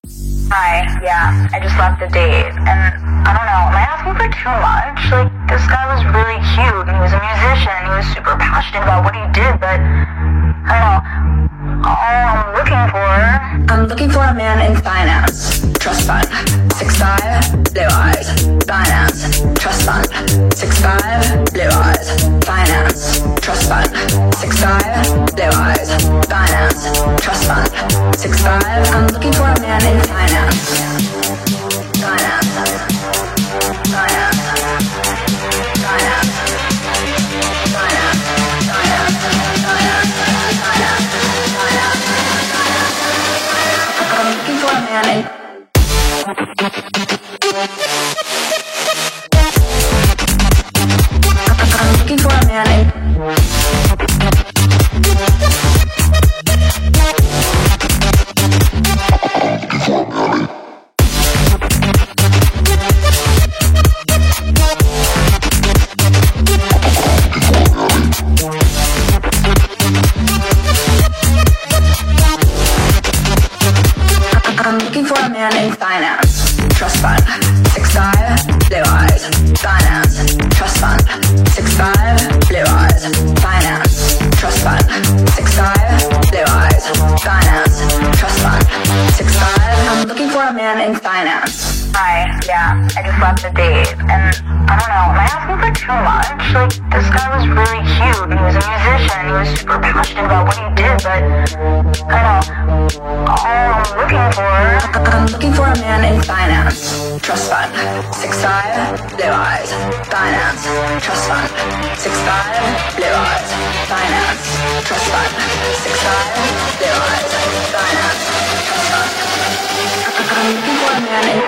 Hi, yeah, I just left a date, and I don't know, am I asking for too much? Like, this guy was really cute, and he was a musician, and he was super passionate about what he did, but, I don't know, I'm looking for a man in finance, trust fund, 6'5", blue eyes, finance, trust fund, 6'5", blue eyes, finance, trust fund, 6'5", blue eyes, finance, trust fund, 6'5", I'm looking for a man in finance, finance, finance, finance, finance, finance, finance, I'm looking for a man in I'm looking for a man in I'm looking for a man in finance, trust fund, 6'5", blue eyes, finance, trust fund, 6'5", blue eyes, finance, trust fund, 6'5", blue eyes, finance, trust fund, 6'5", I'm looking for a man in finance. Hi, yeah, I just left a date, and I don't know, am I asking for too much? Like, this guy was really cute, and he was a musician, and he was super passionate about what he did, but, I don't know, I'm looking for a man in finance, trust fund, 6'5", blue eyes, finance, trust fund, 6'5", blue eyes, finance, trust fund, 6'5", blue eyes, finance, trust fund. I'm looking for a man in